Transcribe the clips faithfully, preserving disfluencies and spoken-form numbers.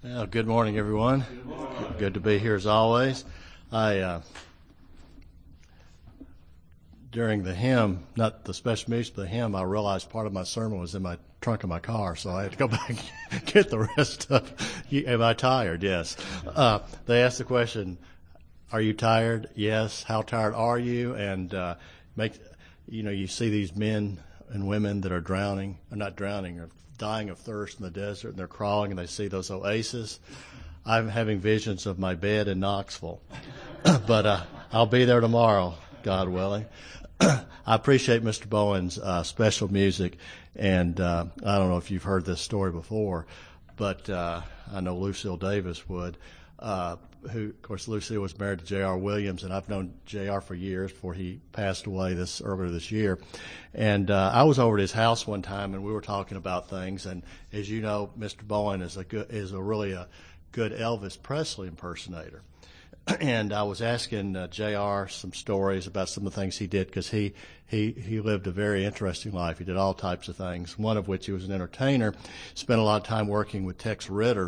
Well, good morning, everyone. Good morning. Good to be here as always. I uh, during the hymn, not the special music, but the hymn, I realized part of my sermon was in my trunk of my car, so I had to go back and get the rest of. Am I tired? Yes. Uh, they asked the question, "Are you tired?" Yes. How tired are you? And uh, make you know you see these men and women that are drowning, or not drowning, or dying of thirst in the desert, and they're crawling, and they see those oases. I'm having visions of my bed in Knoxville, but uh, I'll be there tomorrow, God willing. I appreciate Mister Bowen's uh, special music, and uh, I don't know if you've heard this story before, but uh, I know Lucille Davis would. Uh, who, of course, Lucille was married to J R. Williams, and I've known J R for years before he passed away this earlier this year. And uh, I was over at his house one time, and we were talking about things. And as you know, Mister Bowen is a good, is a really a good Elvis Presley impersonator. And I was asking uh, J R some stories about some of the things he did, because he he he lived a very interesting life. He did all types of things. One of which he was an entertainer. Spent a lot of time working with Tex Ritter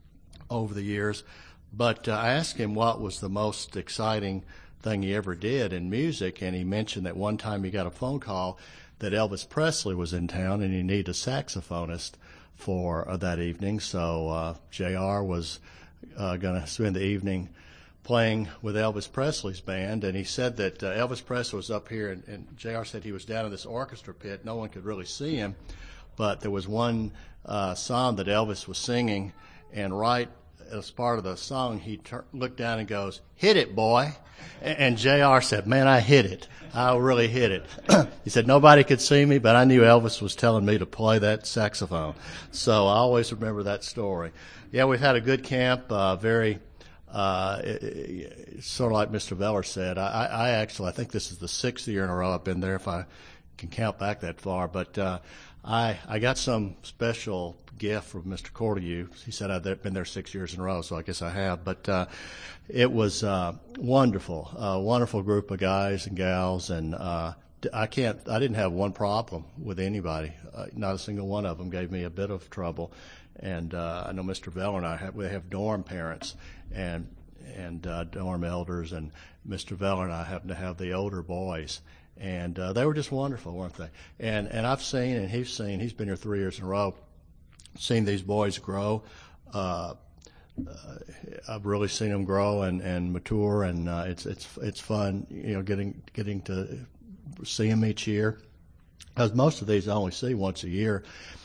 over the years. But uh, I asked him what was the most exciting thing he ever did in music, and he mentioned that one time he got a phone call that Elvis Presley was in town and he needed a saxophonist for uh, that evening. So uh, J R was uh, going to spend the evening playing with Elvis Presley's band, and he said that uh, Elvis Presley was up here, and, and J R said he was down in this orchestra pit. No one could really see him, but there was one uh, song that Elvis was singing, and right as part of the song, he tur- looked down and goes, "Hit it, boy." And, and J R said, "Man, I hit it. I really hit it." He said, "Nobody could see me, but I knew Elvis was telling me to play that saxophone." So I always remember that story. Yeah, we've had a good camp, uh, very, uh, it, it, sort of like Mister Veller said. I, I actually, I think this is the sixth year in a row I've been there, if I can count back that far. But uh, I, I got some special gift from Mister Cordew. He said I'd been there six years in a row, so I guess I have. But uh, it was uh, wonderful, a wonderful group of guys and gals, and uh, I can't, I didn't have one problem with anybody. Uh, not a single one of them gave me a bit of trouble. And uh, I know Mister Veller and I have, we have dorm parents and and uh, dorm elders, and Mister Veller and I happen to have the older boys. And uh, they were just wonderful, weren't they? And and I've seen, and he's seen, he's been here three years in a row, seen these boys grow. Uh, uh, I've really seen them grow and, and mature, and uh, it's it's it's fun, you know, getting getting to see them each year. Because most of these I only see once a year,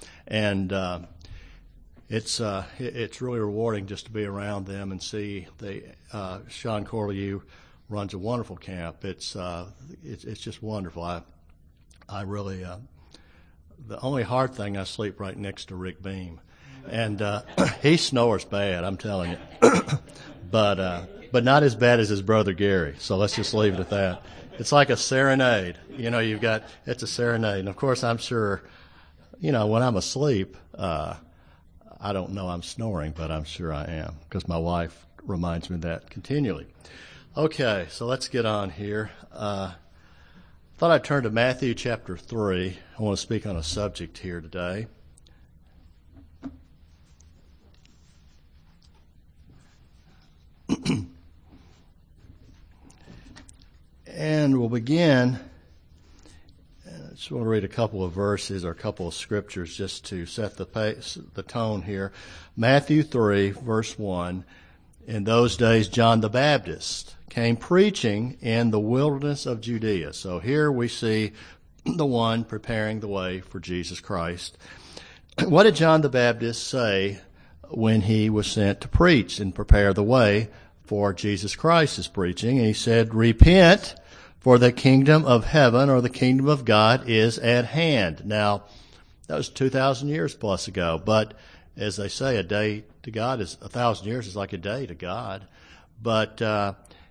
and uh, it's uh, it's really rewarding just to be around them and see the uh, Sean Corlew runs a wonderful camp. It's uh, it's it's just wonderful. I I really. Uh, The only hard thing, I sleep right next to Rick Beam, and uh, he snores bad, I'm telling you, but uh, but not as bad as his brother Gary. So let's just leave it at that. It's like a serenade, you know. You've got it's a serenade, and of course, I'm sure, you know, when I'm asleep, uh, I don't know I'm snoring, but I'm sure I am, because my wife reminds me of that continually. Okay, so let's get on here. Uh, I thought I'd turn to Matthew chapter three. I want to speak on a subject here today. And we'll begin. I just want to read a couple of verses or a couple of scriptures just to set the pace, the tone here. Matthew three, verse one. In those days, John the Baptist came preaching in the wilderness of Judea. So here we see the one preparing the way for Jesus Christ. What did John the Baptist say when he was sent to preach and prepare the way for Jesus Christ's preaching? And he said, "Repent, for the kingdom of heaven, or the kingdom of God, is at hand." Now, that was two thousand years plus ago, but as they say, a day to God is a thousand years is like a day to God. But uh,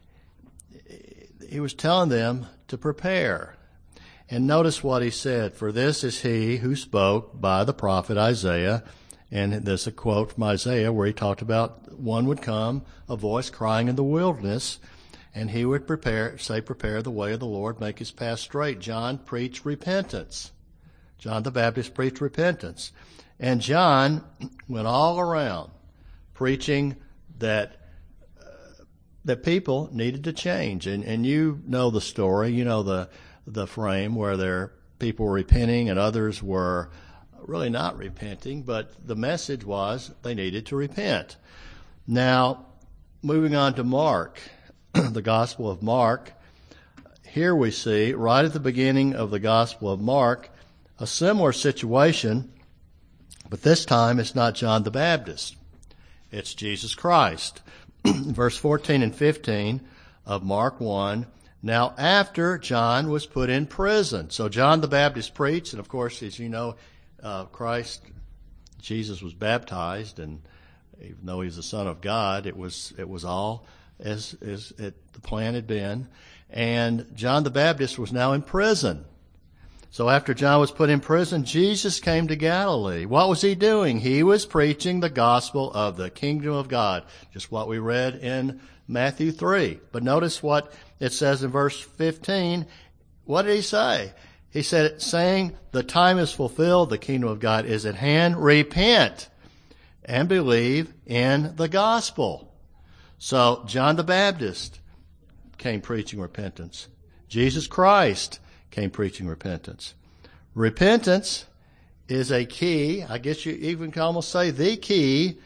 he was telling them to prepare. And notice what he said, "For this is he who spoke by the prophet Isaiah." And there's a quote from Isaiah where he talked about one would come, a voice crying in the wilderness, and he would prepare, say, "Prepare the way of the Lord, make his path straight." John preached repentance. John the Baptist preached repentance. And John went all around preaching that uh, that people needed to change. And, and you know the story, you know the the frame where there people were repenting and others were really not repenting, but the message was they needed to repent. Now, moving on to Mark, the Gospel of Mark, here we see, right at the beginning of the Gospel of Mark, a similar situation, but this time it's not John the Baptist. It's Jesus Christ. Verse fourteen and fifteen of Mark one, now after John was put in prison. So John the Baptist preached, and of course, as you know, uh, Christ, Jesus was baptized, and even though he's the Son of God, it was it was all as, as it, the plan had been. And John the Baptist was now in prison. So after John was put in prison, Jesus came to Galilee. What was he doing? He was preaching the gospel of the kingdom of God, just what we read in Matthew three. But notice what it says in verse fifteen. What did he say? He said, saying, the time is fulfilled, the kingdom of God is at hand, repent and believe in the gospel. So John the Baptist came preaching repentance. Jesus Christ came preaching repentance. Repentance is a key, I guess you even can almost say the key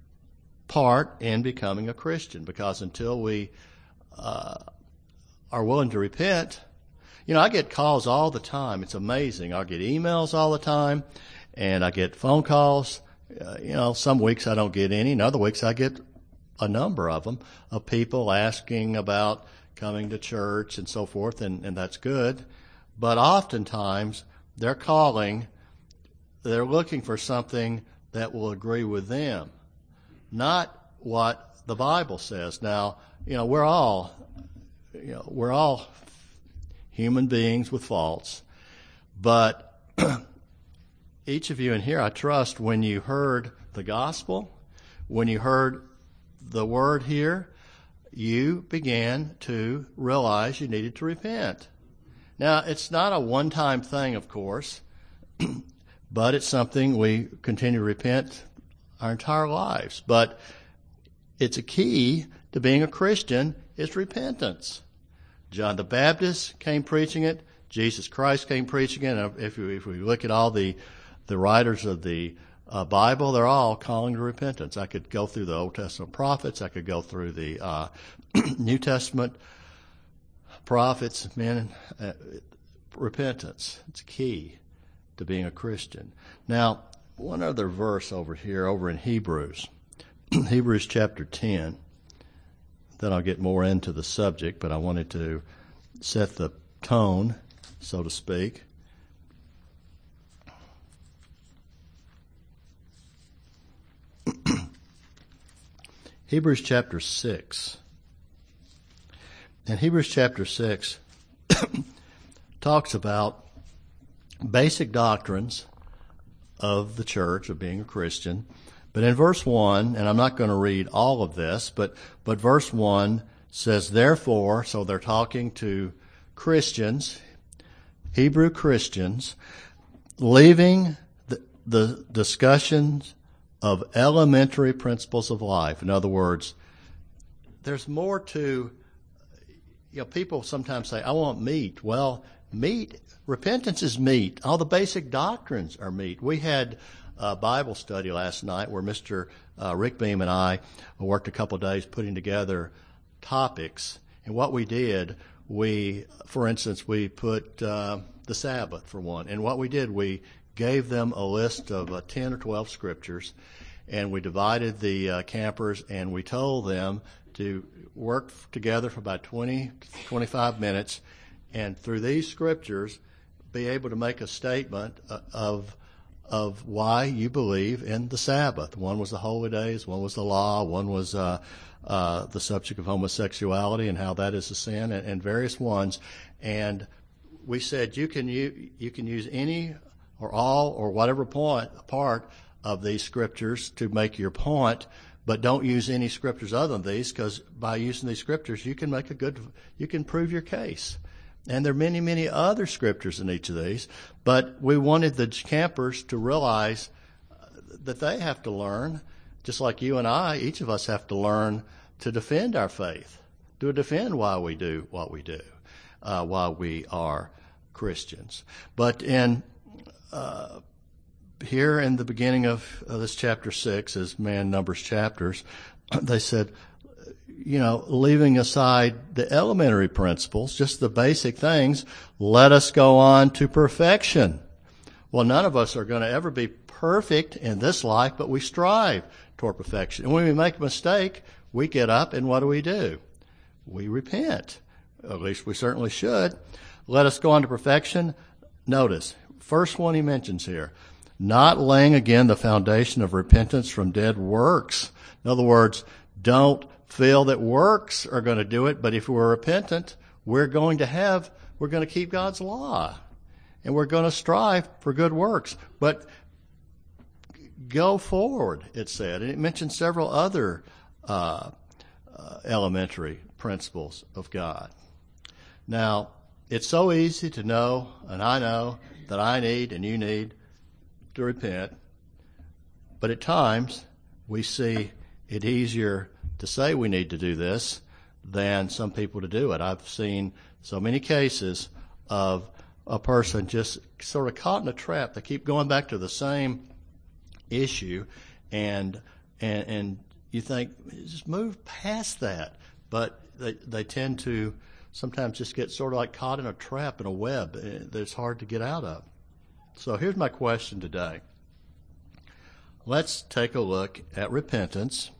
part in becoming a Christian, because until we uh, are willing to repent, you know, I get calls all the time. It's amazing. I get emails all the time, and I get phone calls. Uh, you know, some weeks I don't get any, and other weeks I get a number of them, of people asking about coming to church and so forth, and, and that's good. But oftentimes they're calling, they're looking for something that will agree with them, not what the Bible says. Now, you know, we're all, you know, we're all human beings with faults, but each of you in here, I trust, when you heard the gospel, when you heard the word here, you began to realize you needed to repent. Now, it's not a one-time thing, of course, but it's something we continue to repent our entire lives. But it's a key to being a Christian is repentance. John the Baptist came preaching it. Jesus Christ came preaching it. And if we, if we look at all the, the writers of the uh, Bible, they're all calling to repentance. I could go through the Old Testament prophets. I could go through the uh, New Testament prophets, men. Uh, repentance. It's key to being a Christian. Now, one other verse over here, over in Hebrews. Hebrews chapter ten. Then I'll get more into the subject, but I wanted to set the tone, so to speak. Hebrews chapter six. And Hebrews chapter six talks about basic doctrines of the church, of being a Christian. But in verse one, and I'm not going to read all of this, but, but verse one says, therefore, so they're talking to Christians, Hebrew Christians, leaving the, the discussions of elementary principles of life. In other words, there's more to, you know, people sometimes say, I want meat. Well, meat, repentance is meat. All the basic doctrines are meat. We had a Bible study last night where Mister Uh, Rick Beam and I worked a couple of days putting together topics. And what we did, we, for instance, we put uh, the Sabbath for one. And what we did, we gave them a list of uh, ten or twelve scriptures, and we divided the uh, campers, and we told them to work together for about twenty, twenty-five minutes, and through these scriptures, be able to make a statement uh, of of why you believe in the Sabbath. One was the holy days, one was the law, one was uh, uh, the subject of homosexuality and how that is a sin, and, and various ones. And we said you can you, you can use any or all or whatever point part of these scriptures to make your point, but don't use any scriptures other than these, because by using these scriptures you can make a good you can prove your case. And there are many, many other scriptures in each of these, but we wanted the campers to realize that they have to learn just like you and I, each of us have to learn to defend our faith, to defend why we do what we do, uh, why we are Christians. But in uh, here in the beginning of, of this chapter six, as man numbers chapters, they said, you know, leaving aside the elementary principles, just the basic things, let us go on to perfection. Well, none of us are going to ever be perfect in this life, but we strive toward perfection. And when we make a mistake, we get up and what do we do? We repent. At least we certainly should. Let us go on to perfection. Notice, first one he mentions here, not laying again the foundation of repentance from dead works. In other words, don't feel that works are going to do it, but if we're repentant, we're going to have, we're going to keep God's law. And we're going to strive for good works. But go forward, it said. And it mentioned several other uh, uh, elementary principles of God. Now, it's so easy to know, and I know, that I need and you need to repent. But at times, we see it easier to say we need to do this than some people to do it. I've seen so many cases of a person just sort of caught in a trap. They keep going back to the same issue, and and and you think, just move past that. But they they tend to sometimes just get sort of like caught in a trap, in a web that's hard to get out of. So here's my question today. Let's take a look at repentance,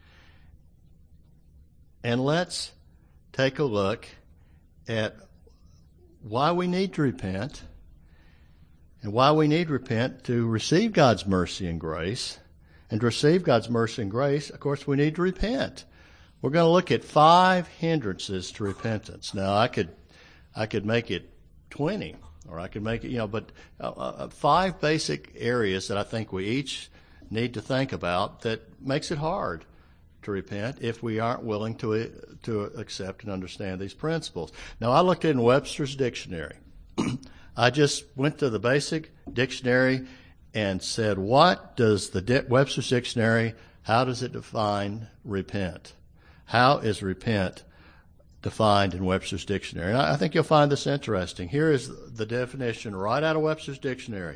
and let's take a look at why we need to repent, and why we need to repent to receive God's mercy and grace. And to receive God's mercy and grace, of course, we need to repent. We're going to look at five hindrances to repentance. Now, I could, I could make it twenty, or I could make it, you know, but uh, uh, five basic areas that I think we each need to think about that makes it hard to repent if we aren't willing to to accept and understand these principles. Now, I looked in Webster's dictionary. I just went to the basic dictionary and said, what does the Di- Webster's dictionary, how does it define repent? How is repent defined in Webster's dictionary? And I, I think you'll find this interesting. Here is the definition right out of Webster's dictionary.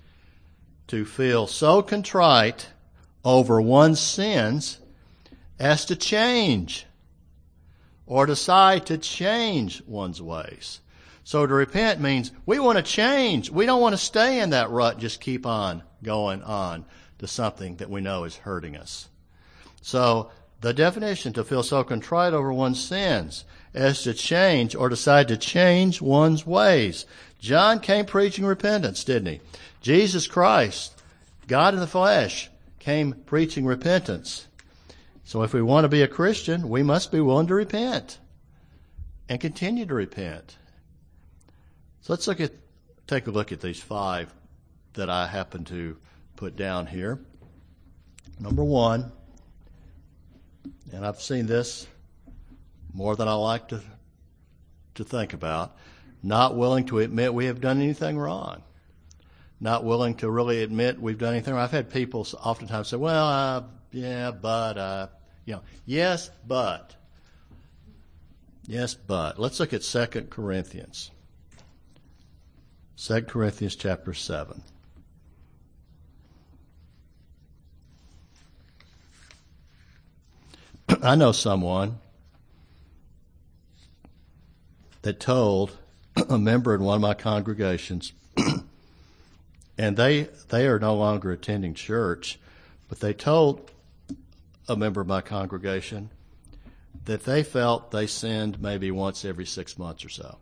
To feel so contrite over one's sins as to change or decide to change one's ways. So to repent means we want to change. We don't want to stay in that rut, just keep on going on to something that we know is hurting us. So the definition, to feel so contrite over one's sins as to change or decide to change one's ways. John came preaching repentance, didn't he? Jesus Christ, God in the flesh, came preaching repentance. So if we want to be a Christian, we must be willing to repent and continue to repent. So let's look at, take a look at these five that I happen to put down here. Number one, and I've seen this more than I like to to think about, not willing to admit we have done anything wrong. Not willing to really admit we've done anything wrong. I've had people oftentimes say, well, uh, yeah, but, uh, you know, yes, but. Yes, but. Let's look at Second Corinthians. Second Corinthians chapter seven. I know someone that told a member in one of my congregations, and they they are no longer attending church, but they told a member of my congregation that they felt they sinned maybe once every six months or so.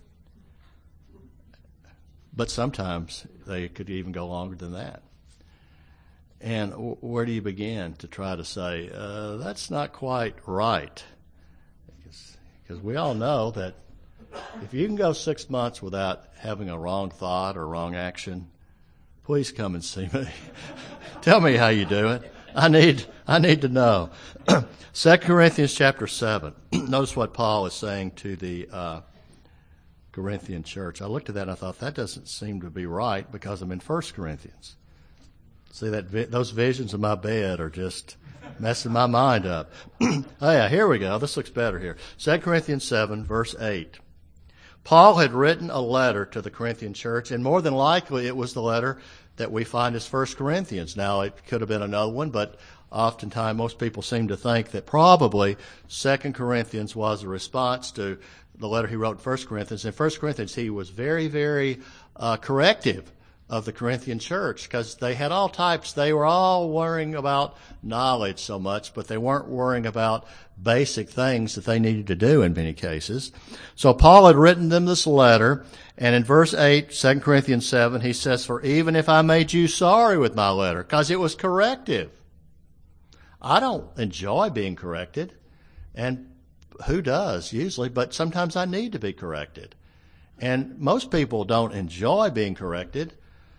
But sometimes they could even go longer than that. And w- where do you begin to try to say, uh, that's not quite right? Because we all know that if you can go six months without having a wrong thought or wrong action, please come and see me. Tell me how you do it. I need I need to know. Second Corinthians chapter seven. Notice what Paul is saying to the uh, Corinthian church. I looked at that and I thought, that doesn't seem to be right because I'm in First Corinthians. See, that vi- those visions of my bed are just messing my mind up. Oh, yeah, here we go. This looks better here. Second Corinthians seven, verse eight. Paul had written a letter to the Corinthian church, and more than likely it was the letter that we find as First Corinthians. Now, it could have been another one, but oftentimes most people seem to think that probably Second Corinthians was a response to the letter he wrote in First Corinthians. In First Corinthians, he was very, very uh, corrective of the Corinthian church because they had all types. They were all worrying about knowledge so much, but they weren't worrying about basic things that they needed to do in many cases. So Paul had written them this letter, and in verse eight, Second Corinthians seven, he says, "For even if I made you sorry with my letter," because it was corrective. I don't enjoy being corrected, and who does usually, but sometimes I need to be corrected. And most people don't enjoy being corrected,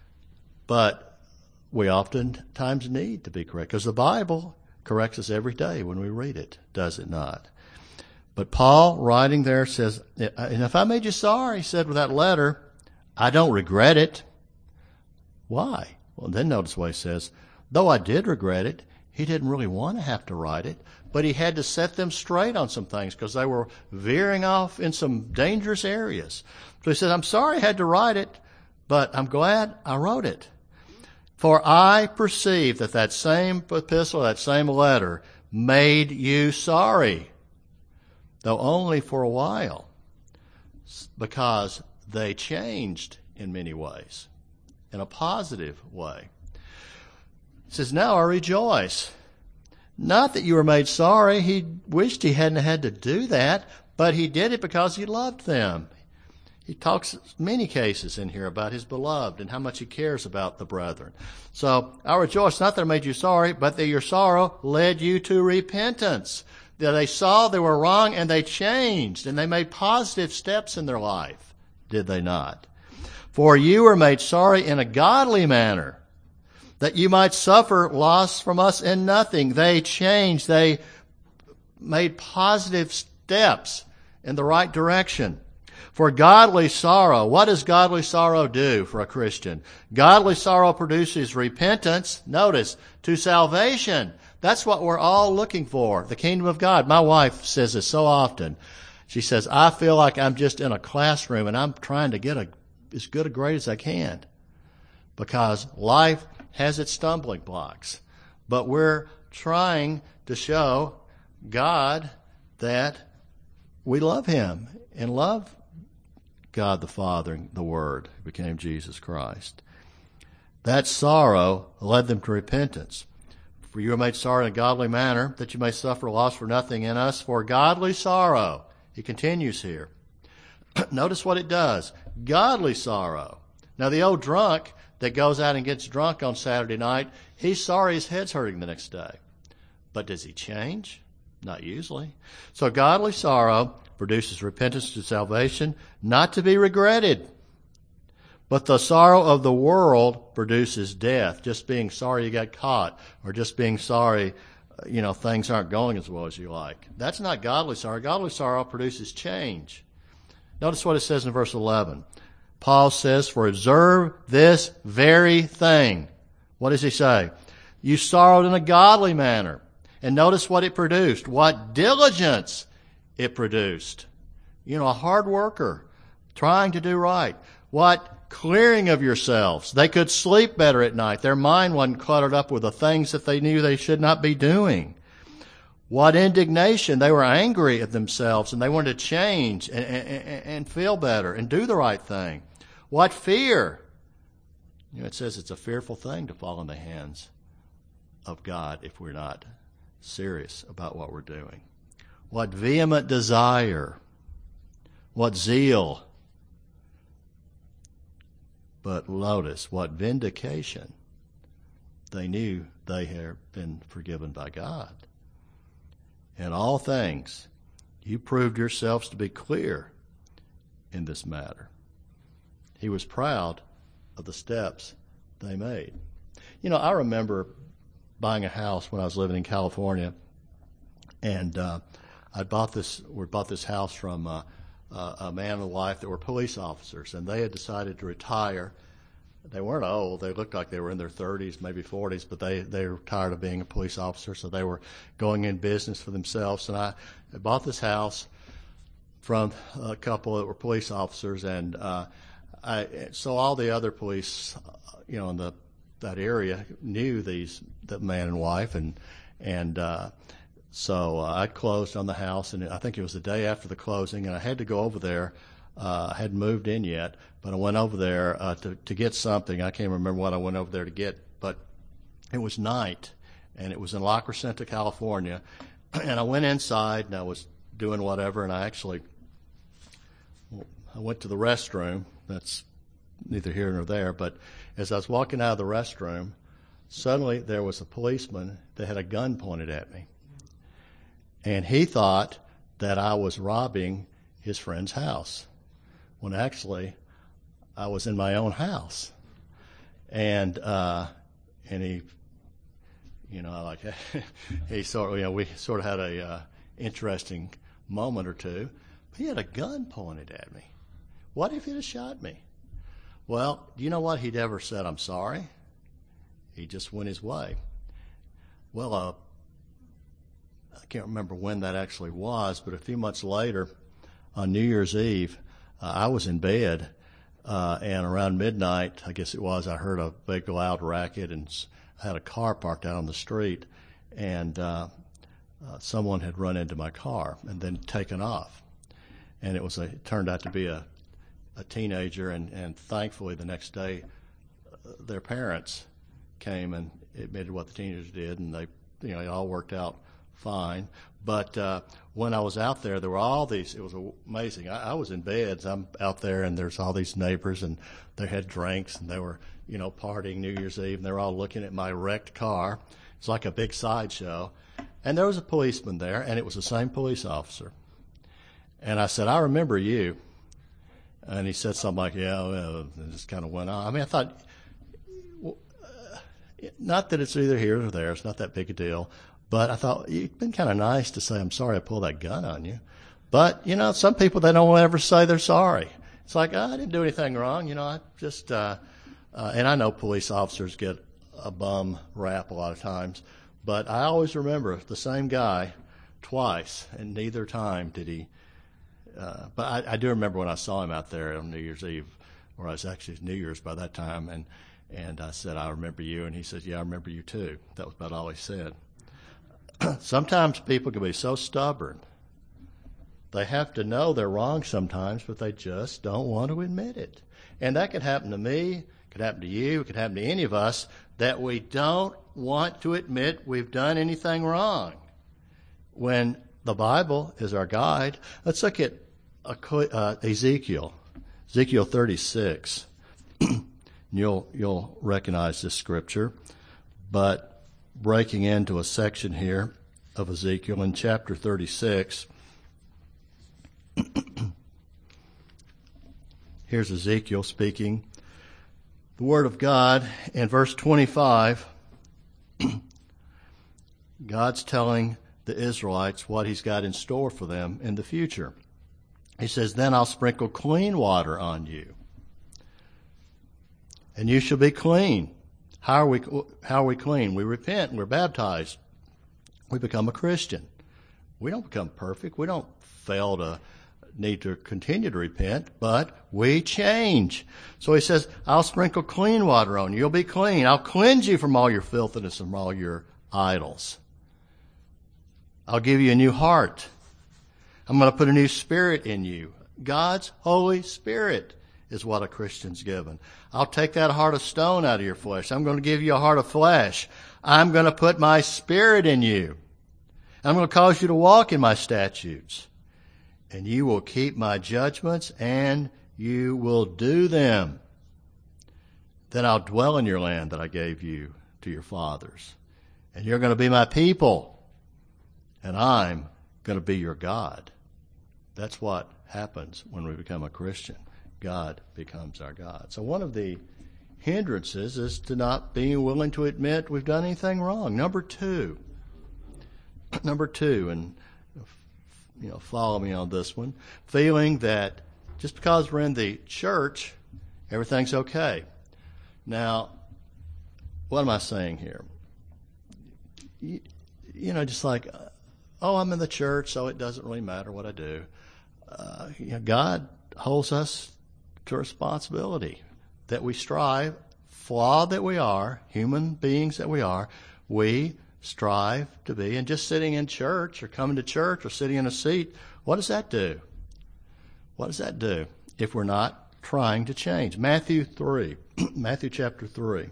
but we oftentimes need to be corrected because the Bible corrects us every day when we read it, does it not? But Paul, writing there, says, "And if I made you sorry," he said with that letter, "I don't regret it." Why? Well, then notice what he says. Though I did regret it, he didn't really want to have to write it, but he had to set them straight on some things because they were veering off in some dangerous areas. So he said, "I'm sorry I had to write it, but I'm glad I wrote it. For I perceive that that same epistle, that same letter, made you sorry, though only for a while, because they changed in many ways, in a positive way." He says, "Now I rejoice. Not that you were made sorry." He wished he hadn't had to do that, but he did it because he loved them. He talks many cases in here about his beloved and how much he cares about the brethren. So I rejoice, not that I made you sorry, but that your sorrow led you to repentance. That they saw they were wrong and they changed and they made positive steps in their life. Did they not? For you were made sorry in a godly manner, that you might suffer loss from us in nothing. They changed. They made positive steps in the right direction. For godly sorrow, what does godly sorrow do for a Christian? Godly sorrow produces repentance, notice, to salvation. That's what we're all looking for, the kingdom of God. My wife says this so often. She says, "I feel like I'm just in a classroom and I'm trying to get a, as good a grade as I can." Because life has its stumbling blocks. But we're trying to show God that we love Him and love God the Father and the Word who became Jesus Christ. That sorrow led them to repentance. For you are made sorry in a godly manner, that you may suffer loss for nothing in us. For godly sorrow, he continues here. Notice what it does. Godly sorrow. Now the old drunk that goes out and gets drunk on Saturday night, he's sorry his head's hurting the next day. But does he change? Not usually. So godly sorrow produces repentance to salvation, not to be regretted. But the sorrow of the world produces death. Just being sorry you got caught, or just being sorry, you know, things aren't going as well as you like. That's not godly sorrow. Godly sorrow produces change. Notice what it says in verse eleven. Paul says, "For observe this very thing." What does he say? You sorrowed in a godly manner. And notice what it produced. What diligence it produced. You know, a hard worker trying to do right. What clearing of yourselves. They could sleep better at night. Their mind wasn't cluttered up with the things that they knew they should not be doing. What indignation. They were angry at themselves and they wanted to change and, and, and feel better and do the right thing. What fear. You know, it says it's a fearful thing to fall in the hands of God if we're not serious about what we're doing. What vehement desire. What zeal. But notice what vindication. They knew they had been forgiven by God. In all things, you proved yourselves to be clear in this matter. He was proud of the steps they made. You know, I remember buying a house when I was living in California, and uh, I bought this. We bought this house from uh, uh, a man and a wife that were police officers, and they had decided to retire they weren't old. They looked like they were in their thirties, maybe forties, but they, they were tired of being a police officer, so they were going in business for themselves. And I, I bought this house from a couple that were police officers, and uh, I, so all the other police, you know, in the that area knew these the man and wife, and and uh, so uh, I closed on the house, and I think it was the day after the closing, and I had to go over there. Uh, I hadn't moved in yet, but I went over there uh, to to get something. I can't remember what I went over there to get, but it was night, and it was in La Crescenta, California, and I went inside, and I was doing whatever, and I actually I went to the restroom. That's neither here nor there, but as I was walking out of the restroom, suddenly there was a policeman that had a gun pointed at me. And he thought that I was robbing his friend's house, when actually I was in my own house. And uh, and he, you know, like he sort of, you know, we sort of had a uh, interesting moment or two. But he had a gun pointed at me. What if he'd have shot me? Well, do you know what? He'd ever said, "I'm sorry." He just went his way. Well, uh, I can't remember when that actually was, but a few months later, on New Year's Eve, uh, I was in bed, uh, and around midnight, I guess it was, I heard a big loud racket, and I had a car parked out on the street, and uh, uh, someone had run into my car and then taken off. And it was a, it turned out to be a a teenager, and, and thankfully the next day uh, their parents came and admitted what the teenagers did, and they, you know, it all worked out fine. But uh, when I was out there, there were all these, it was amazing. I, I was in bed, I'm out there, and there's all these neighbors, and they had drinks, and they were, you know, partying New Year's Eve, and they were all looking at my wrecked car. It's like a big sideshow. And there was a policeman there, and it was the same police officer. And I said, "I remember you." And he said something like, "Yeah, well," and just kind of went on. I mean, I thought, well, uh, not that it's either here or there. It's not that big a deal. But I thought, it'd been kind of nice to say, "I'm sorry I pulled that gun on you." But, you know, some people, they don't ever say they're sorry. It's like, oh, I didn't do anything wrong. You know, I just, uh, uh, and I know police officers get a bum rap a lot of times. But I always remember the same guy twice, and neither time did he. Uh, but I, I do remember when I saw him out there on New Year's Eve, or I was actually New Year's by that time, and, and I said, "I remember you," and he said, "Yeah, I remember you too." That was about all he said. Sometimes people can be so stubborn. They have to know they're wrong sometimes, but they just don't want to admit it. And that could happen to me, it could happen to you, it could happen to any of us, that we don't want to admit we've done anything wrong. When the Bible is our guide, let's look at uh, Ezekiel, Ezekiel thirty-six. you'll you'll recognize this scripture, but breaking into a section here of Ezekiel in chapter thirty-six. Here's Ezekiel speaking the word of God in verse twenty-five. God's telling the Israelites what he's got in store for them in the future. He says, "Then I'll sprinkle clean water on you, and you shall be clean." How are we, how are we clean? We repent, we're baptized. We become a Christian. We don't become perfect. We don't fail to need to continue to repent, but we change. So he says, "I'll sprinkle clean water on you. You'll be clean. I'll cleanse you from all your filthiness and from all your idols. I'll give you a new heart. I'm going to put a new spirit in you." God's Holy Spirit is what a Christian's given. "I'll take that heart of stone out of your flesh. I'm going to give you a heart of flesh. I'm going to put my spirit in you. I'm going to cause you to walk in my statutes. And you will keep my judgments, and you will do them. Then I'll dwell in your land that I gave you to your fathers. And you're going to be my people. And I'm going to be your God." That's what happens when we become a Christian. God becomes our God. So one of the hindrances is to not being willing to admit we've done anything wrong. Number two, number two, and you know, follow me on this one, feeling that just because we're in the church, everything's okay. Now, what am I saying here? You, you know, just like, oh, I'm in the church, so it doesn't really matter what I do. Uh, you know, God holds us to responsibility that we strive, flawed that we are, human beings that we are, we strive to be. And just sitting in church or coming to church or sitting in a seat, what does that do? What does that do if we're not trying to change? Matthew three, Matthew chapter three.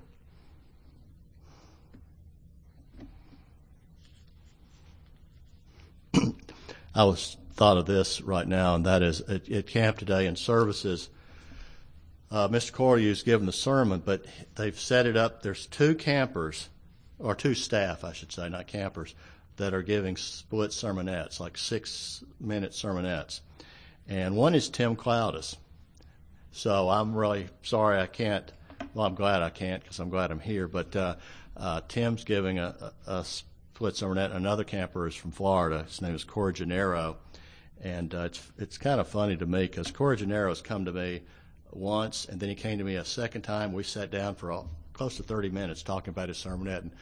I was thought of this right now, and that is at, at camp today in services, uh, Mister Corey's given the sermon, but they've set it up. There's two campers, or two staff, I should say, not campers, that are giving split sermonettes, like six-minute sermonettes. And one is Tim Cloudis. So I'm really sorry I can't, well, I'm glad I can't because I'm glad I'm here, but uh, uh, Tim's giving a, a, a split sermonette. Another camper is from Florida. His name is Corey Gennaro. And uh, it's it's kind of funny to me because Corey Gennaro has come to me once, and then he came to me a second time. We sat down for all, close to thirty minutes talking about his sermonette. And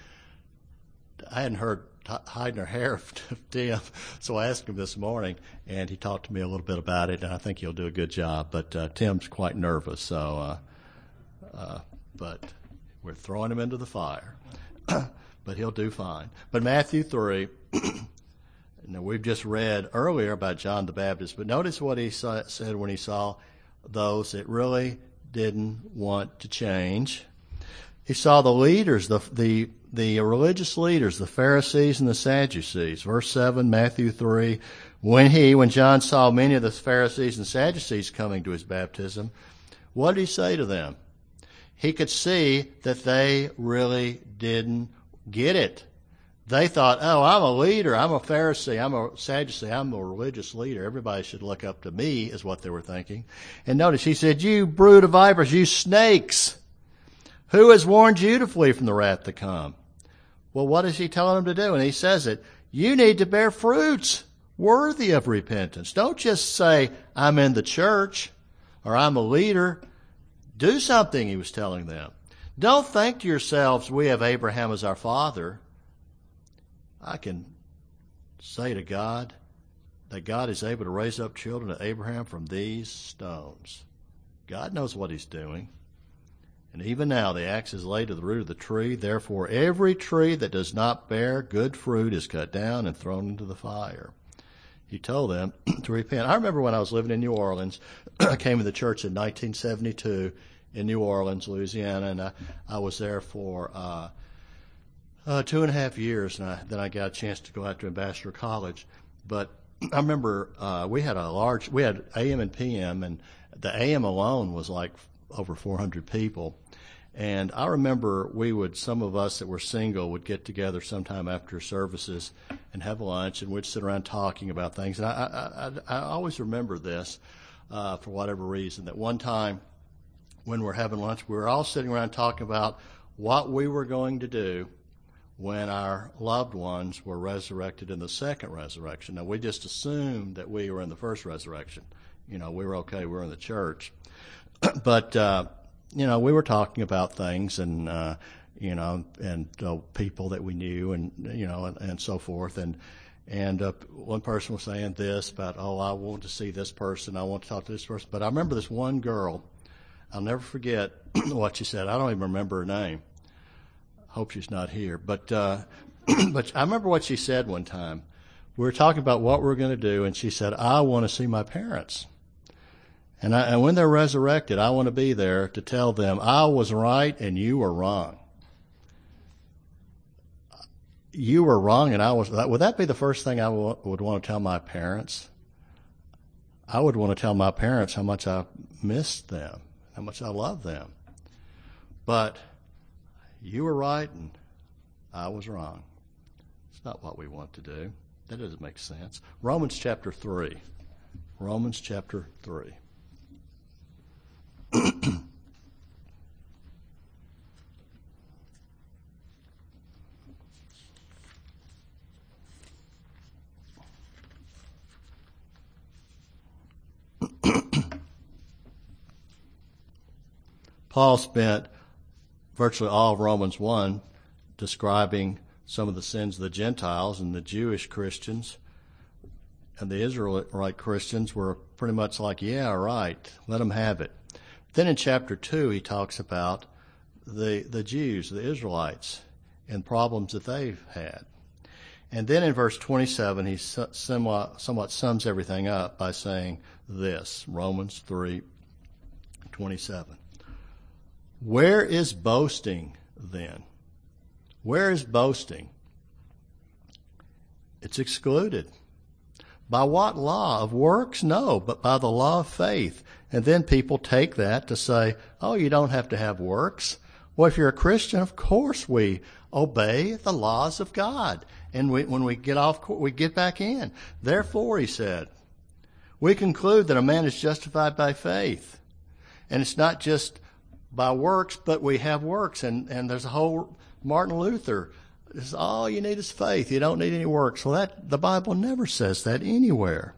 I hadn't heard t- hiding her hair of Tim, so I asked him this morning, and he talked to me a little bit about it, and I think he'll do a good job. But uh, Tim's quite nervous, so uh, uh, but we're throwing him into the fire. But he'll do fine. But Matthew three, now we've just read earlier about John the Baptist, but notice what he saw, said when he saw those that really didn't want to change. He saw the leaders, the the the religious leaders, the Pharisees and the Sadducees. Verse seven, Matthew three, when he, when John saw many of the Pharisees and Sadducees coming to his baptism, what did he say to them? He could see that they really didn't get it. They thought, oh, I'm a leader, I'm a Pharisee, I'm a Sadducee, I'm a religious leader. Everybody should look up to me, is what they were thinking. And notice he said, you brood of vipers, you snakes, who has warned you to flee from the wrath to come? Well, what is he telling them to do? And he says it, you need to bear fruits worthy of repentance. Don't just say, I'm in the church or I'm a leader. Do something, he was telling them. Don't think to yourselves, we have Abraham as our father. I can say to God that God is able to raise up children to Abraham from these stones. God knows what he's doing. And even now the axe is laid to the root of the tree. Therefore every tree that does not bear good fruit is cut down and thrown into the fire. He told them to repent. I remember when I was living in New Orleans, I came to the church in nineteen seventy-two in New Orleans, Louisiana, and I, I was there for uh, uh, two and a half years, and I, then I got a chance to go out to Ambassador College. But I remember uh, we had a large, we had A M and P M, and the A M alone was like over four hundred people. And I remember we would, some of us that were single would get together sometime after services and have lunch, and we'd sit around talking about things. And I, I, I, I always remember this uh, for whatever reason, that one time when we're having lunch, we were all sitting around talking about what we were going to do when our loved ones were resurrected in the second resurrection. Now, we just assumed that we were in the first resurrection. You know, we were okay, we were in the church. But, uh, you know, we were talking about things and, uh, you know, and uh, people that we knew and, you know, and, and so forth. And, and uh, one person was saying this about, oh, I want to see this person, I want to talk to this person. But I remember this one girl, I'll never forget what she said. I don't even remember her name. Hope she's not here. But uh, but I remember what she said one time. We were talking about what we we're going to do, and she said, I want to see my parents. And, I, and when they're resurrected, I want to be there to tell them, I was right and you were wrong. You were wrong and I was, would that be the first thing I w- would want to tell my parents? I would want to tell my parents how much I missed them, how much I love them. But you were right and I was wrong. It's not what we want to do. That doesn't make sense. Romans chapter three. Romans chapter three. Paul spent virtually all of Romans one describing some of the sins of the Gentiles, and the Jewish Christians and the Israelite Christians were pretty much like, yeah, right, let them have it. Then in chapter two, he talks about the the Jews, the Israelites, and problems that they've had. And then in verse twenty-seven, he somewhat, somewhat sums everything up by saying this, Romans three twenty-seven. Where is boasting then? Where is boasting? It's excluded. By what law? Of works? No, but by the law of faith. And then people take that to say, oh, you don't have to have works. Well, if you're a Christian, of course we obey the laws of God. And we, when we get off, we get back in. Therefore, he said, we conclude that a man is justified by faith. And it's not just by works, but we have works. And, and there's a whole Martin Luther. This is all you need is faith. You don't need any works. Well, that the Bible never says that anywhere.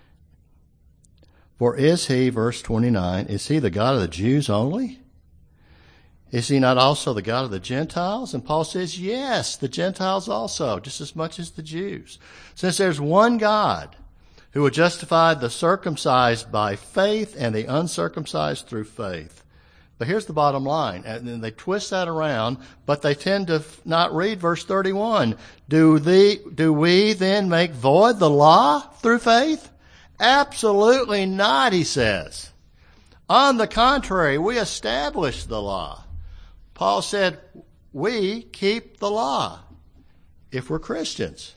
For is he, verse twenty-nine, is he the God of the Jews only? Is he not also the God of the Gentiles? And Paul says, yes, the Gentiles also, just as much as the Jews. Since there's one God who will justify the circumcised by faith and the uncircumcised through faith. But here's the bottom line, and then they twist that around, but they tend to not read verse thirty-one. Do the, do we then make void the law through faith? Absolutely not, he says. On the contrary, we establish the law. Paul said, we keep the law if we're Christians.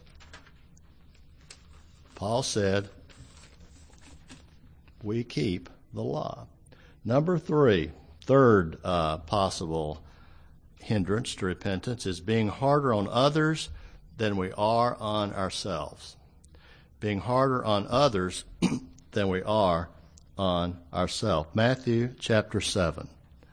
Paul said, we keep the law. Number three. Third uh, possible hindrance to repentance is being harder on others than we are on ourselves. Being harder on others than we are on ourselves. Matthew chapter seven.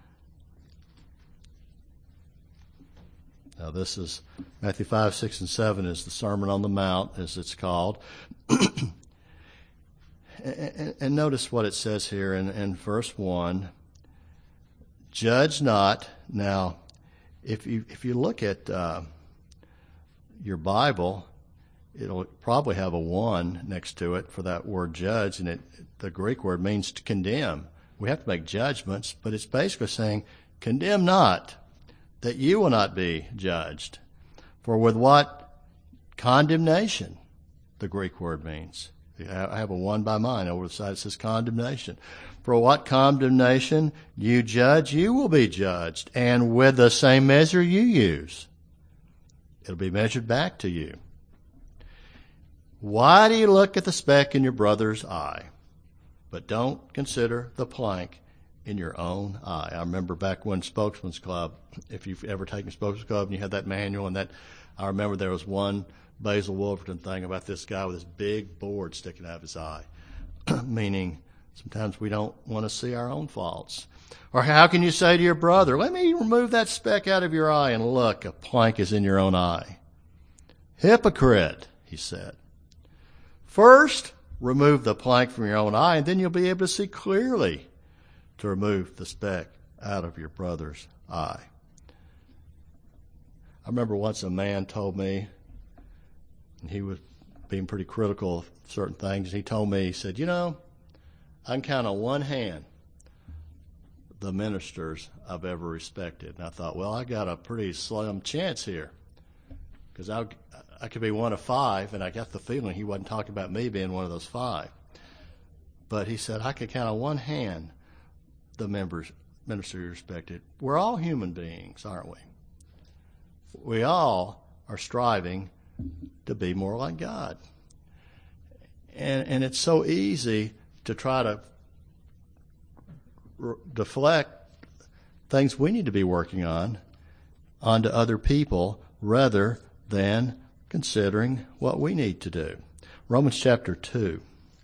Now this is, Matthew five, six, and seven is the Sermon on the Mount, as it's called. and, and, and notice what it says here in, in verse one. Judge not. Now, if you if you look at uh, your Bible, it'll probably have a one next to it for that word judge, and it the Greek word means to condemn. We have to make judgments, but it's basically saying, condemn not, that you will not be judged. For with what condemnation, the Greek word means. I have a one by mine. Over the side it says condemnation. For what condemnation you judge, you will be judged. And with the same measure you use, it'll be measured back to you. Why do you look at the speck in your brother's eye, but don't consider the plank in your own eye? I remember back when Spokesman's Club, if you've ever taken Spokesman's Club and you had that manual and that, I remember there was one Basil Wolverton thing about this guy with this big board sticking out of his eye, meaning sometimes we don't want to see our own faults. Or how can you say to your brother, let me remove that speck out of your eye, and look, a plank is in your own eye? Hypocrite, he said. First, remove the plank from your own eye, and then you'll be able to see clearly to remove the speck out of your brother's eye. I remember once a man told me, and he was being pretty critical of certain things, and he told me, he said, you know, I can count on one hand the ministers I've ever respected. And I thought, well, I got a pretty slim chance here, because I, I could be one of five, and I got the feeling he wasn't talking about me being one of those five. But he said, I could count on one hand the members, ministers respected. We're all human beings, aren't we? We all are striving to be more like God. And, and it's so easy to try to r- deflect things we need to be working on onto other people rather than considering what we need to do. Romans chapter two.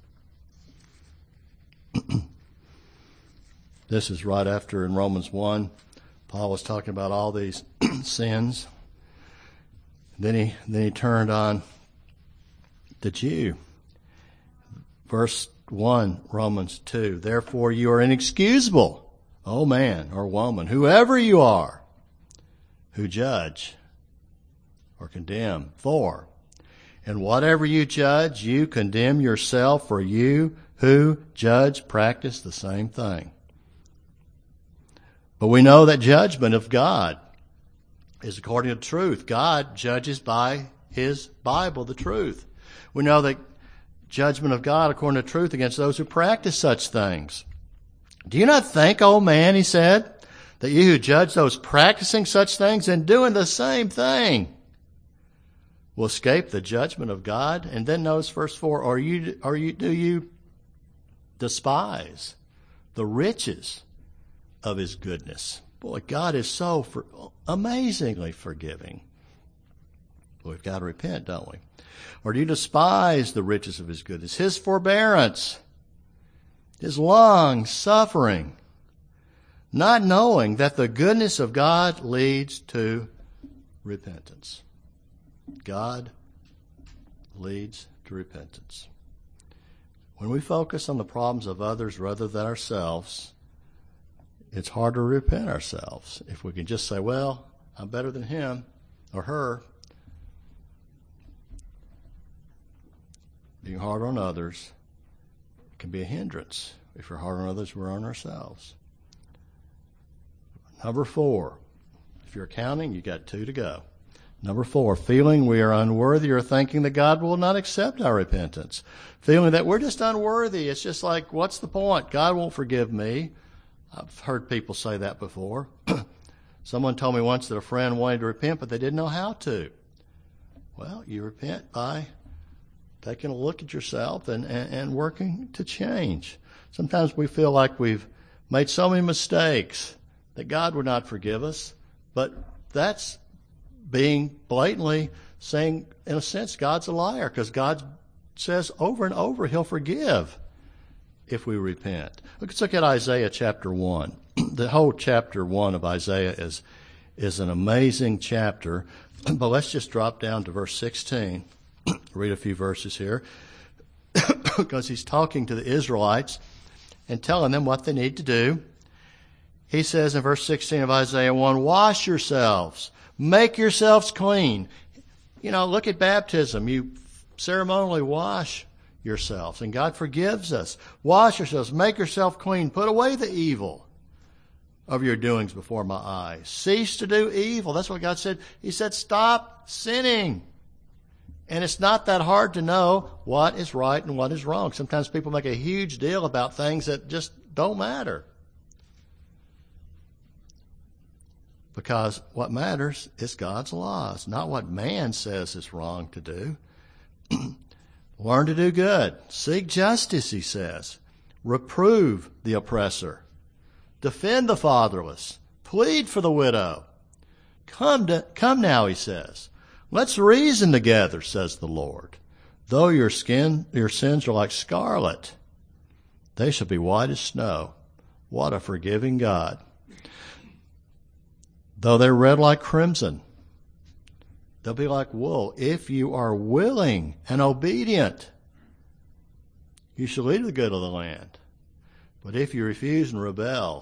This is right after in Romans one, Paul was talking about all these sins. Then he then he turned on the Jew. Verse one, Romans two. Therefore you are inexcusable, oh man or woman, whoever you are. who judge or condemn. Four, and whatever you judge, you condemn yourself, for you who judge practice the same thing. But we know that judgment of God is according to truth. God judges by his Bible, the truth. We know that judgment of God according to truth against those who practice such things. Do you not think, O man, he said, that you who judge those practicing such things and doing the same thing will escape the judgment of God? And then notice verse four, or you, or you, do you despise the riches of his goodness? Boy, God is so for, amazingly forgiving. We've got to repent, don't we? Or do you despise the riches of his goodness, his forbearance, his long suffering, not knowing that the goodness of God leads to repentance? God leads to repentance. When we focus on the problems of others rather than ourselves, it's hard to repent ourselves. If we can just say, well, I'm better than him or her. Being hard on others can be a hindrance. If we're hard on others, we're on ourselves. Number four, if you're counting, you got two to go. Number four, feeling we are unworthy or thinking that God will not accept our repentance. Feeling that we're just unworthy. It's just like, what's the point? God won't forgive me. I've heard people say that before. Someone told me once that a friend wanted to repent, but they didn't know how to. Well, you repent by taking a look at yourself and, and, and working to change. Sometimes we feel like we've made so many mistakes that God would not forgive us, but that's being blatantly saying, in a sense, God's a liar, because God says over and over he'll forgive if we repent. Let's look at Isaiah chapter one. The whole chapter one of Isaiah is is an amazing chapter, but let's just drop down to verse sixteen. Read a few verses here, because he's talking to the Israelites and telling them what they need to do. He says in verse sixteen of Isaiah one, wash yourselves, make yourselves clean. You know, look at baptism. You ceremonially wash yourselves, and God forgives us. Wash yourselves, make yourself clean, put away the evil of your doings before my eyes. Cease to do evil. That's what God said. He said, stop sinning. And it's not that hard to know what is right and what is wrong. Sometimes people make a huge deal about things that just don't matter. Because what matters is God's laws, not what man says is wrong to do. Learn to do good. Seek justice, he says. Reprove the oppressor. Defend the fatherless. Plead for the widow. Come to, come now, he says. Let's reason together, says the Lord. Though your skin, your sins are like scarlet, they shall be white as snow. What a forgiving God. Though they're red like crimson, they'll be like wool. If you are willing and obedient, you shall eat the good of the land. But if you refuse and rebel,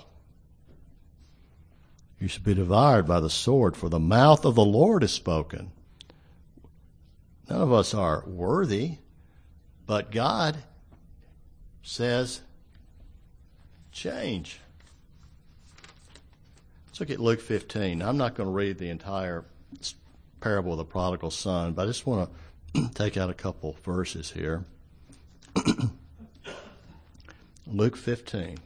you shall be devoured by the sword, for the mouth of the Lord is spoken. None of us are worthy, but God says, change. Let's look at Luke fifteen. I'm not going to read the entire parable of the prodigal son, but I just want to take out a couple verses here. Luke fifteen.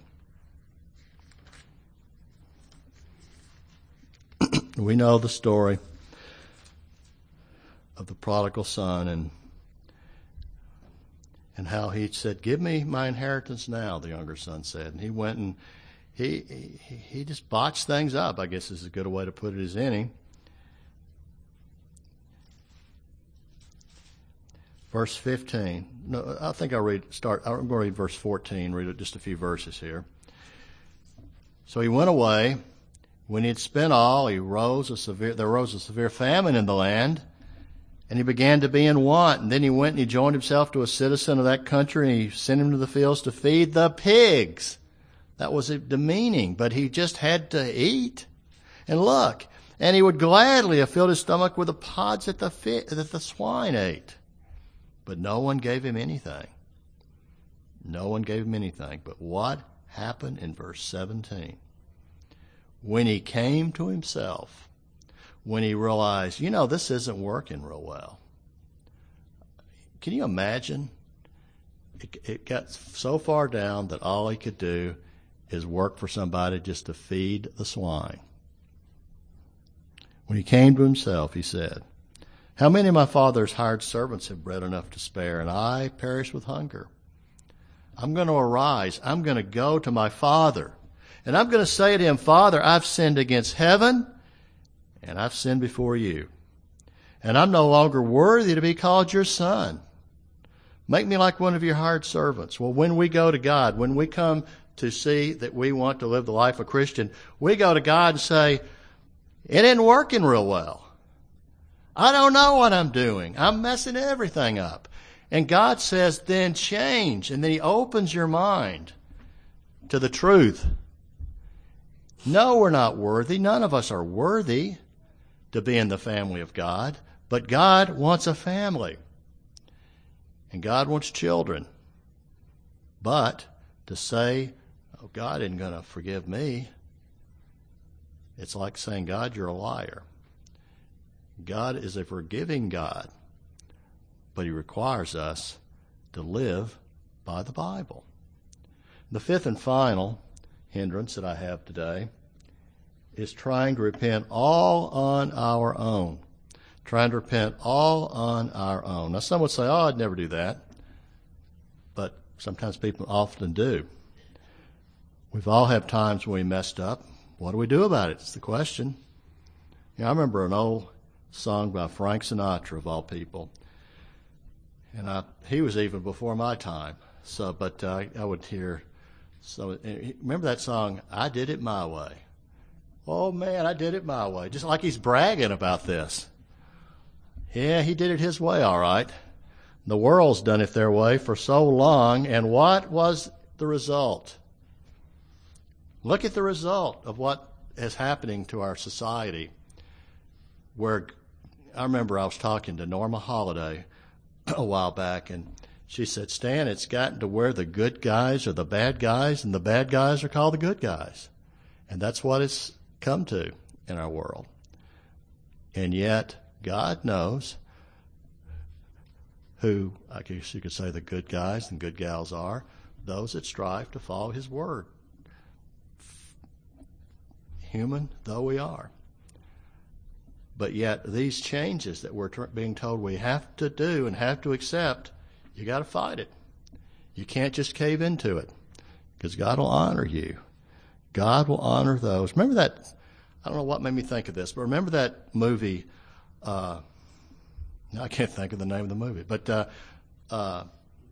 We know the story of the prodigal son and and how he said, give me my inheritance now, the younger son said. And he went and he he, he just botched things up, I guess is as good a way to put it as any. Verse fifteen. No, I think I'll read, start, I'm going to read verse fourteen, read just a few verses here. So he went away. When he had spent all, he rose a severe, there arose a severe famine in the land, and he began to be in want. And then he went and he joined himself to a citizen of that country, and he sent him to the fields to feed the pigs. That was demeaning, but he just had to eat. And look, And he would gladly have filled his stomach with the pods that the, fi- that the swine ate. But no one gave him anything. No one gave him anything. But what happened in verse seventeen? When he came to himself, when he realized, you know, this isn't working real well. Can you imagine? It, it got so far down that all he could do is work for somebody just to feed the swine. When he came to himself, he said, how many of my father's hired servants have bread enough to spare, and I perish with hunger? I'm going to arise. I'm going to go to my father, and I'm going to say to him, Father, I've sinned against heaven, and I've sinned before you, and I'm no longer worthy to be called your son. Make me like one of your hired servants. Well, when we go to God, when we come to see that we want to live the life of a Christian, we go to God and say, it ain't working real well. I don't know what I'm doing. I'm messing everything up. And God says, then change. And then he opens your mind to the truth. No, we're not worthy. None of us are worthy to be in the family of God. But God wants a family. And God wants children. But to say, oh, God isn't going to forgive me, it's like saying, God, you're a liar. God is a forgiving God, but he requires us to live by the Bible. The fifth and final hindrance that I have today is trying to repent all on our own. Trying to repent all on our own. Now, some would say, oh, I'd never do that. But sometimes people often do. We've all had times when we messed up. What do we do about it? It's the question. You know, I remember an old song by Frank Sinatra, of all people. And I, he was even before my time. So, but uh, I would hear, so remember that song, I Did It My Way. Oh, man, I did it my way. Just like he's bragging about this. Yeah, he did it his way, all right. The world's done it their way for so long, and what was the result? Look at the result of what is happening to our society. Where I remember I was talking to Norma Holiday a while back, and she said, Stan, it's gotten to where the good guys are the bad guys, and the bad guys are called the good guys. And that's what it's come to in our world. And yet, God knows who, I guess you could say, the good guys and good gals are, those that strive to follow his word. Human though we are. But yet these changes that we're t- being told we have to do and have to accept, you got to fight it. You can't just cave into it, because God will honor you. God will honor those. Remember that, I don't know what made me think of this, but remember that movie, uh, I can't think of the name of the movie, but uh, uh,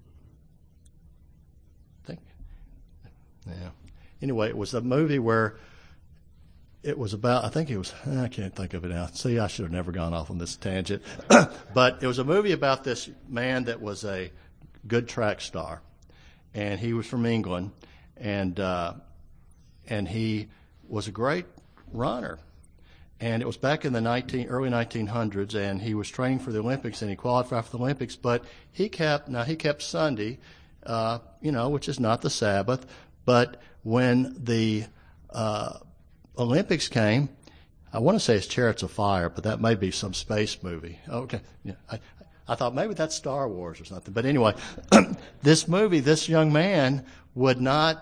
I think, yeah. Anyway, it was a movie where it was about, I think it was, I can't think of it now. See, I should have never gone off on this tangent. But it was a movie about this man that was a good track star. And he was from England. And uh, and he was a great runner. And it was back in the nineteen, early nineteen hundreds, and he was training for the Olympics, and he qualified for the Olympics. But he kept, now he kept Sunday, uh, you know, which is not the Sabbath. But when the uh, Olympics came, I want to say it's Chariots of Fire, but that may be some space movie. Okay, yeah, I, I thought maybe that's Star Wars or something. But anyway, this movie, this young man would not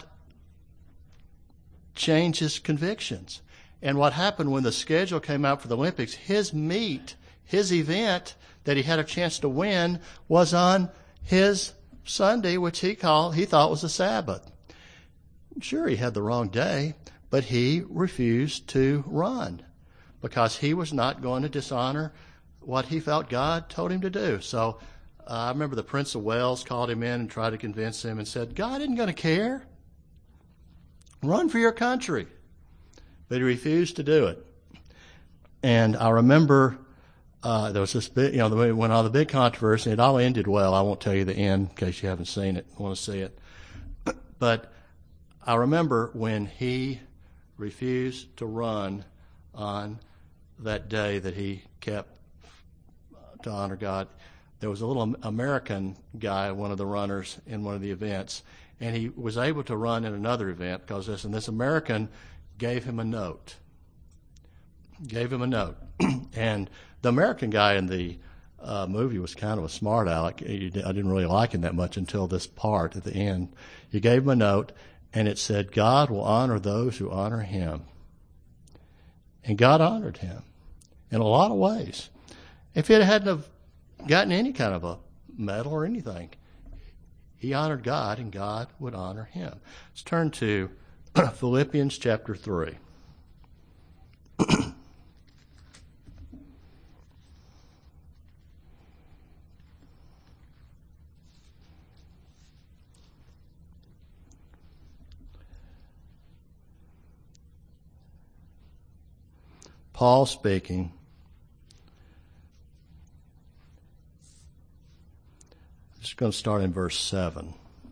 change his convictions. And what happened when the schedule came out for the Olympics, his meet, his event that he had a chance to win was on his Sunday, which he called, he thought was a Sabbath. Sure, he had the wrong day, but he refused to run because he was not going to dishonor what he felt God told him to do. So uh, I remember the Prince of Wales called him in and tried to convince him and said, God isn't going to care. Run for your country. But he refused to do it. And I remember uh, there was this big, you know, the went on the big controversy. It all ended well. I won't tell you the end in case you haven't seen it, want to see it. But I remember when he refused to run on that day that he kept to honor God, there was a little American guy, one of the runners in one of the events, and he was able to run in another event because this, and this American gave him a note. Gave him a note. And the American guy in the uh, movie was kind of a smart aleck. I didn't really like him that much until this part at the end. He gave him a note, and it said, God will honor those who honor him. And God honored him in a lot of ways. If it hadn't have gotten any kind of a medal or anything, he honored God, and God would honor him. Let's turn to Philippians chapter three. Paul speaking. I'm just going to start in verse seven.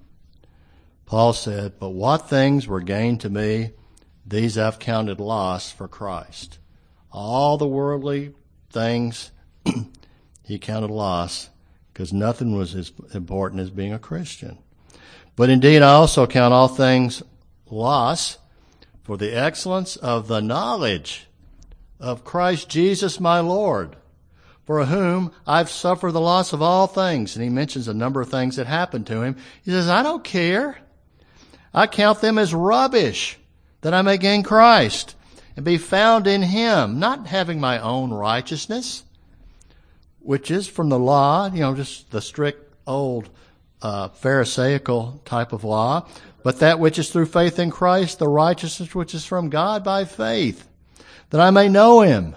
Paul said, but what things were gained to me, these I've counted loss for Christ. All the worldly things he counted loss because nothing was as important as being a Christian. But indeed I also count all things loss for the excellence of the knowledge of Christ Jesus my Lord, for whom I've suffered the loss of all things. And he mentions a number of things that happened to him. He says, I don't care. I count them as rubbish, that I may gain Christ and be found in him, not having my own righteousness, which is from the law, you know, just the strict old uh, Pharisaical type of law, but that which is through faith in Christ, the righteousness which is from God by faith, that I may know him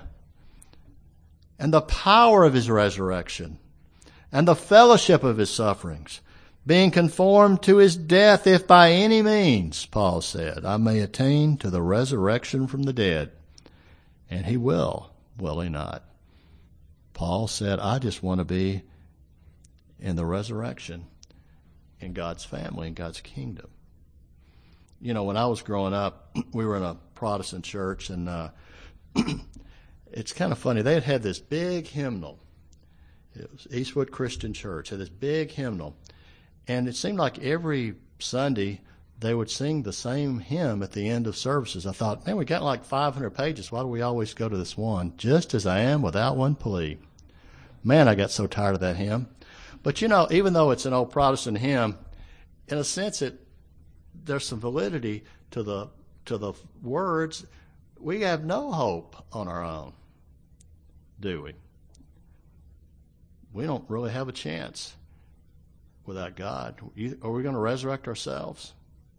and the power of his resurrection and the fellowship of his sufferings, being conformed to his death, if by any means, Paul said, I may attain to the resurrection from the dead. And he will, will he not? Paul said, I just want to be in the resurrection, in God's family, in God's kingdom. You know, when I was growing up, we were in a Protestant church, and uh, it's kind of funny. They had had this big hymnal. It was Eastwood Christian Church, had this big hymnal. And it seemed like every Sunday they would sing the same hymn at the end of services. I thought, man, we got like five hundred pages. Why do we always go to this one? Just as I am, without one plea. Man, I got so tired of that hymn. But, you know, even though it's an old Protestant hymn, in a sense, it there's some validity to the to the words. We have no hope on our own, do we? We don't really have a chance without God. Are we going to resurrect ourselves?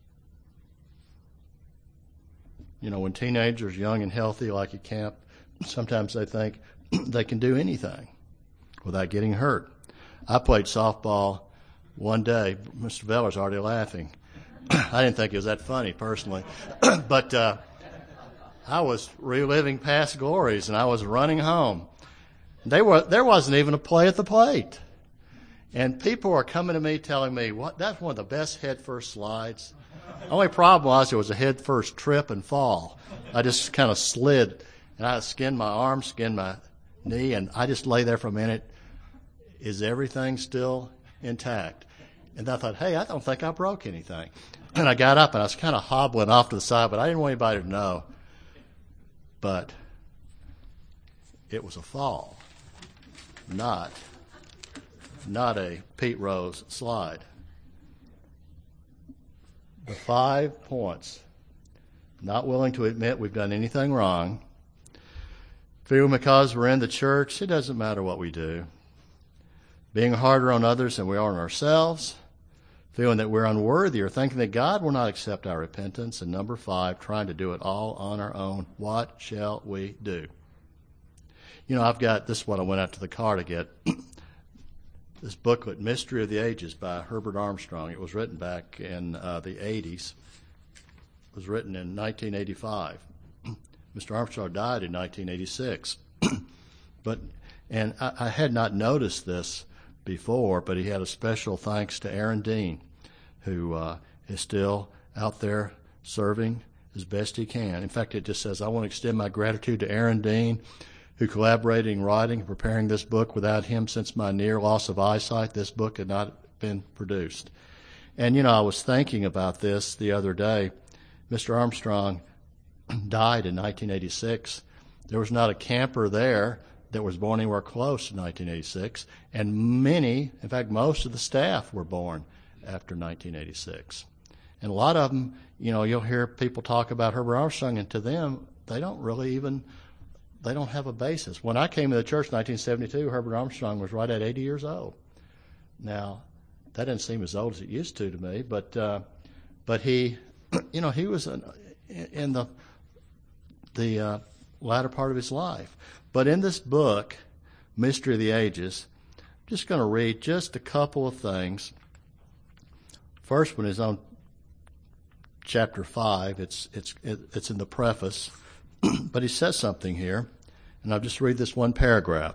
You know, when teenagers, young and healthy, like at camp, sometimes they think they can do anything without getting hurt. I played softball one day. Mister Veller's already laughing. I didn't think it was that funny, personally. but uh, I was reliving past glories, and I was running home. They were There wasn't even a play at the plate. And people were coming to me telling me, "What? That's one of the best head-first slides." The only problem was it was a head-first trip and fall. I just kind of slid, and I skinned my arm, skinned my knee, and I just lay there for a minute. Is everything still intact? And I thought, hey, I don't think I broke anything. And I got up, and I was kind of hobbling off to the side, but I didn't want anybody to know. But it was a fall, not, not a Pete Rose slide. The five points: not willing to admit we've done anything wrong, feeling because we're in the church, it doesn't matter what we do, being harder on others than we are on ourselves, feeling that we're unworthy or thinking that God will not accept our repentance, and number five, trying to do it all on our own. What shall we do? You know, I've got, this is what I went out to the car to get, this booklet, Mystery of the Ages by Herbert Armstrong. It was written back in uh, the eighties. It was written in nineteen eighty-five. Mister Armstrong died in nineteen eighty-six. but And I, I had not noticed this before, but he had a special thanks to Aaron Dean, who uh, is still out there serving as best he can. In fact, it just says, I want to extend my gratitude to Aaron Dean, who collaborated in writing and preparing this book. Without him, since my near loss of eyesight, this book had not been produced. And, you know, I was thinking about this the other day. Mister Armstrong died in nineteen eighty-six. There was not a camper there that was born anywhere close to nineteen eighty-six, and many, in fact, most of the staff were born after nineteen eighty-six. And a lot of them, you know, you'll hear people talk about Herbert Armstrong, and to them, they don't really even, they don't have a basis. When I came to the church in nineteen seventy-two, Herbert Armstrong was right at eighty years old. Now, that didn't seem as old as it used to to me, but uh, but he, you know, he was in, in the the uh, latter part of his life. But in this book, Mystery of the Ages, I'm just going to read just a couple of things. First one is on chapter five. It's it's it's in the preface, but he says something here, and I'll just read this one paragraph.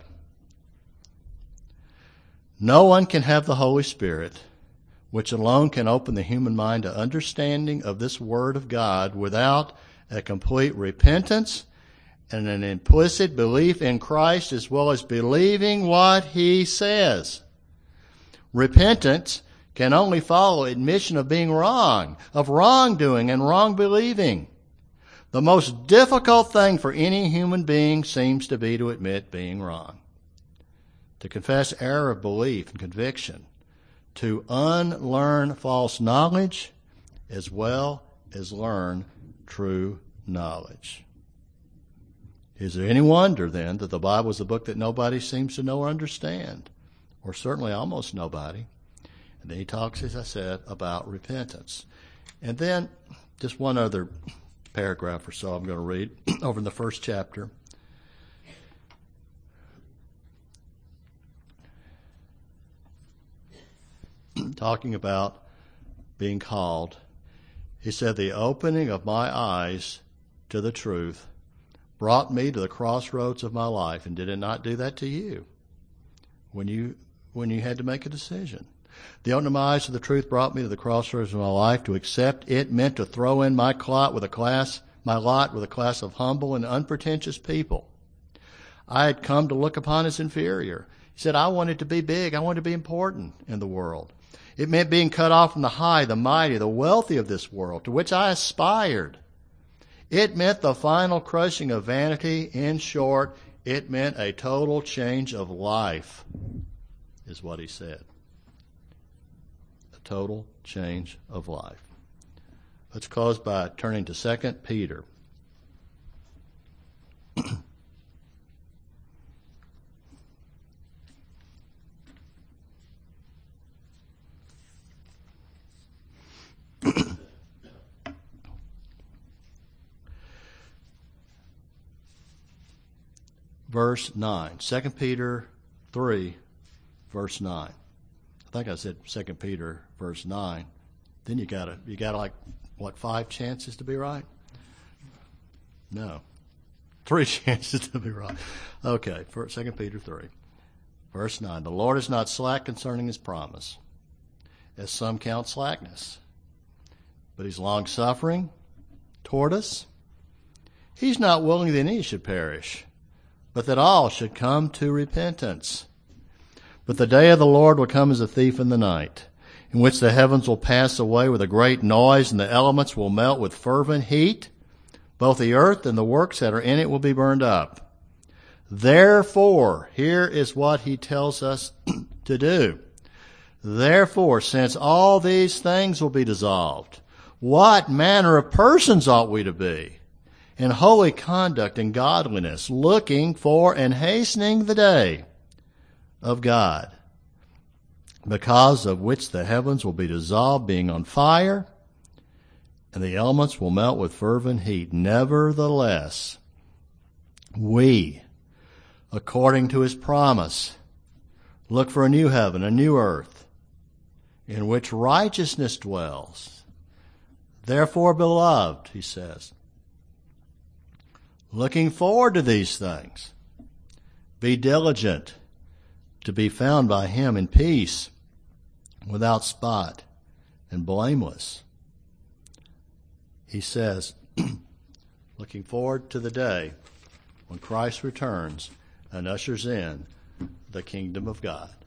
No one can have the Holy Spirit, which alone can open the human mind to understanding of this Word of God, without a complete repentance and an implicit belief in Christ, as well as believing what He says. Repentance can only follow admission of being wrong, of wrongdoing and wrong believing. The most difficult thing for any human being seems to be to admit being wrong, to confess error of belief and conviction, to unlearn false knowledge, as well as learn true knowledge. Is there any wonder, then, that the Bible is a book that nobody seems to know or understand, or certainly almost nobody? And then he talks, as I said, about repentance. And then just one other paragraph or so I'm going to read over in the first chapter. Talking about being called. He said, the opening of my eyes to the truth brought me to the crossroads of my life. And did it not do that to you when you when you had to make a decision? The opening of my eyes to the truth brought me to the crossroads of my life. To accept it meant to throw in my lot with a class, my lot with a class of humble and unpretentious people I had come to look upon as inferior. He said, I wanted to be big. I wanted to be important in the world. It meant being cut off from the high, the mighty, the wealthy of this world, to which I aspired. It meant the final crushing of vanity. In short, it meant a total change of life, is what he said. A total change of life. Let's close by turning to Second Peter. Verse nine. Second Peter three, verse nine. I think I said Second Peter, verse nine. Then you got you got like, what, five chances to be right? No. Three chances to be right. Okay, for Second Peter three, verse nine. The Lord is not slack concerning his promise, as some count slackness, but he's long-suffering toward us. He's not willing that any should perish, but that all should come to repentance. But the day of the Lord will come as a thief in the night, in which the heavens will pass away with a great noise, and the elements will melt with fervent heat. Both the earth and the works that are in it will be burned up. Therefore, here is what he tells us to do. Therefore, since all these things will be dissolved, what manner of persons ought we to be? In holy conduct and godliness, looking for and hastening the day of God, because of which the heavens will be dissolved, being on fire, and the elements will melt with fervent heat. Nevertheless, we, according to his promise, look for a new heaven, a new earth, in which righteousness dwells. Therefore, beloved, he says, looking forward to these things, be diligent to be found by him in peace, without spot and blameless. He says, looking forward to the day when Christ returns and ushers in the kingdom of God.